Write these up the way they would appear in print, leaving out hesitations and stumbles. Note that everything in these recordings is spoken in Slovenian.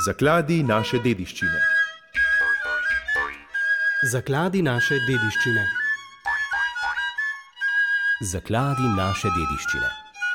Zakladi naše dediščine. Zakladi naše dediščine. Zakladi naše dediščine.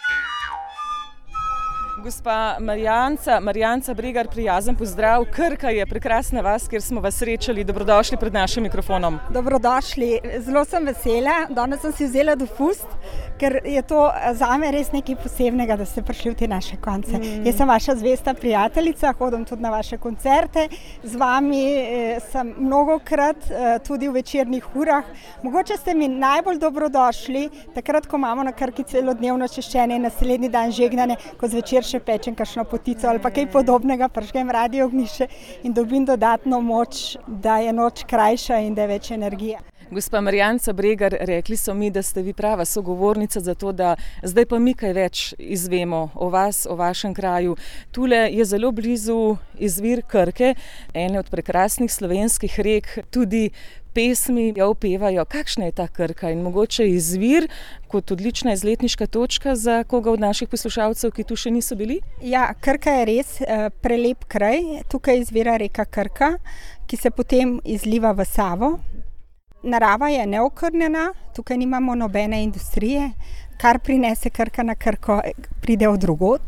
Gospa Marjanca Bregar, prijazen pozdrav. Krka je prekrasna vas, kjer smo vas srečali. Dobrodošli pred našim mikrofonom. Dobrodošli. Zelo sem vesela. Danes sem si vzela dopust, ker je to zame res nekaj posebnega, da ste prišli v te naše konce. Jaz sem vaša zvesta prijateljica, hodim tudi na vaše koncerte. Z vami sem mnogokrat, tudi v večernih urah. Mogoče ste mi najbolj dobrodošli, takrat, ko imamo na Krki celodnevno češčenje, naslednji dan žegnanje, ko zvečer še pečem kakšno potico ali pa kaj podobnega, prižgem radio ognjišče in dobim dodatno moč, da je noč krajša in da je več energije. Gospa Marjanca Bregar, rekli so mi, da ste vi prava sogovornica za to, da zdaj pa mi kaj več izvemo o vas, o vašem kraju. Tule je zelo blizu izvir Krke, ene od prekrasnih slovenskih rek, tudi pesmi jo upevajo. Kakšna je ta Krka in mogoče izvir kot odlična izletniška točka za koga od naših poslušalcev, ki tu še niso bili? Ja, Krka je res prelep kraj. Tukaj izvira reka Krka, ki se potem izliva v Savo. Narava je neokrnjena, tukaj nimamo nobene industrije, kar prinese Krka na Krko, pride od drugod.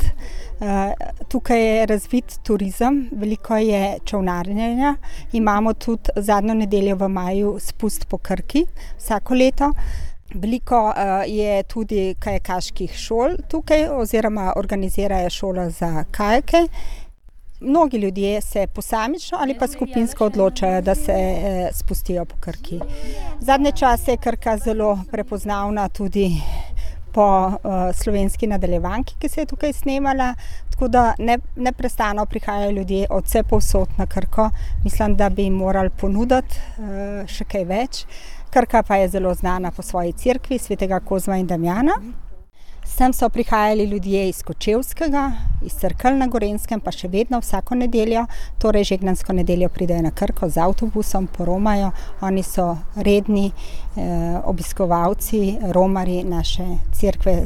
Tukaj je razvit turizem, veliko je čolnarjenja, imamo tudi zadnjo nedeljo v maju spust po Krki vsako leto. Veliko je tudi kajakaških šol tukaj oziroma organizirajo šolo za kajake. Mnogi ljudje se posamično ali pa skupinsko odločajo, da se spustijo po Krki. Zadnje čase je Krka zelo prepoznavna tudi po slovenski nadaljevanki, ki se je tukaj snemala, tako da neprestano prihajajo ljudje od vse povsod na Krko. Mislim, da bi jim morali ponuditi še kaj več. Krka pa je zelo znana po svoji cerkvi, svetega Kozma in Damjana. Sem so prihajali ljudje iz Kočevskega, iz Cerkelj na Gorenjskem, pa še vedno vsako nedeljo, torej žegnansko nedeljo pridejo na Krko z avtobusom, poromajo. Oni so redni obiskovalci, romarji naše cerkve.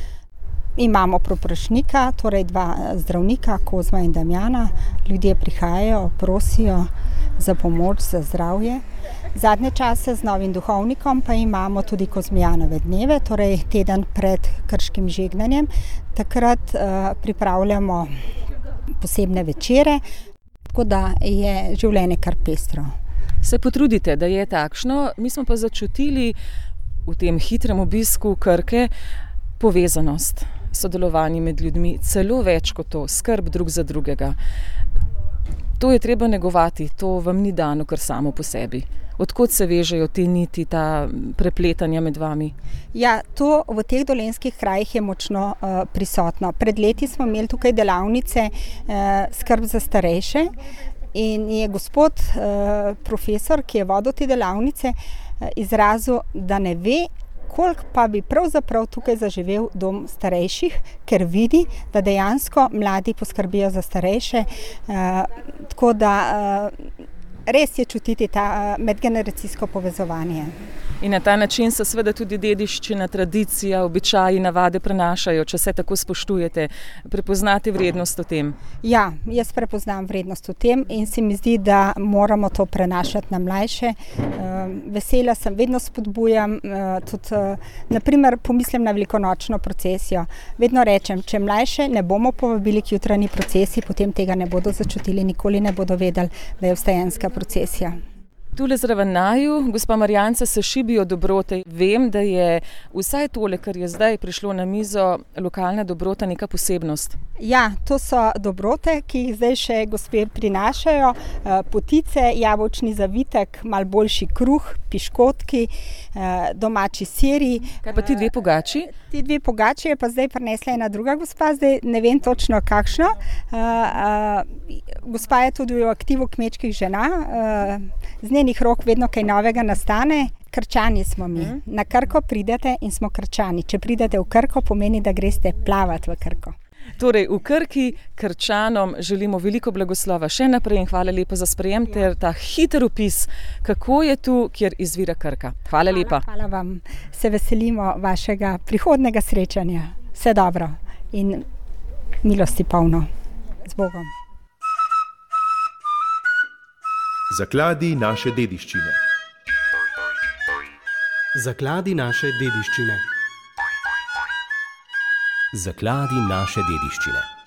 Imamo proprašnika, torej 2 zdravnika, Kozma in Damjana. Ljudje prihajajo, prosijo za pomoč, za zdravje. Zadnje čase z novim duhovnikom pa imamo tudi Kozmijanove dneve, torej teden pred krškim žegnanjem. Takrat pripravljamo posebne večere, tako da je življenje kar pestro. Se potrudite, da je takšno. Mi smo pa začutili v tem hitrem obisku Krke povezanost, sodelovanje med ljudmi, celo več kot to, skrb drug za drugega. To je treba negovati, to vam ni dano kar samo po sebi. Odkot se vežejo te niti, ta prepletanja med vami? Ja, to v teh dolenjskih krajih je močno prisotno. Pred leti smo imeli tukaj delavnice skrb za starejše in je gospod profesor, ki je vodil te delavnice, izrazil, da ne ve, koliko pa bi pravzaprav tukaj zaživel dom starejših, ker vidi, da dejansko mladi poskrbijo za starejše. Tako da res je čutiti ta medgeneracijsko povezovanje. In na ta način se seveda tudi dediščina, tradicija, običaji, navade prenašajo, če se tako spoštujete. Prepoznate vrednost v tem? Ja, jaz prepoznam vrednost v tem in se mi zdi, da moramo to prenašati na mlajše. Vesela sem, vedno spodbujam, tudi naprimer pomislim na velikonočno procesijo. Vedno rečem, če mlajše ne bomo povabili k jutranji procesiji, potem tega ne bodo začutili, nikoli ne bodo vedeli, da je vstajenska procesija. Tule zraven naju, gospa Marjanca, se šibijo dobrote. Vem, da je vsaj tole, kar je zdaj prišlo na mizo, lokalna dobrota, neka posebnost. Ja, to so dobrote, ki jih zdaj še gospe prinašajo. Potice, jabolčni zavitek, malo boljši kruh, piškotki, domači siri. Kaj pa ti 2 pogači? Ti 2 pogači je pa zdaj prinesla ena druga gospa, zdaj ne vem točno kakšno. Gospa je tudi v aktivu kmečkih žena, z njenih rok vedno kaj novega nastane. Krčani smo mi. Na Krko pridete in smo Krčani. Če pridete v Krko, pomeni, da greste plavati v Krko. Torej, v Krki Krčanom želimo veliko blagoslova še naprej in hvala lepa za sprejem ter ta hiter opis, kako je tu, kjer izvira Krka. Hvala lepa. Hvala vam. Se veselimo vašega prihodnega srečanja. Vse dobro in milosti polno. Z Bogom. Zakladi naše dediščine. Zakladi naše dediščine. Zakladi naše dediščine.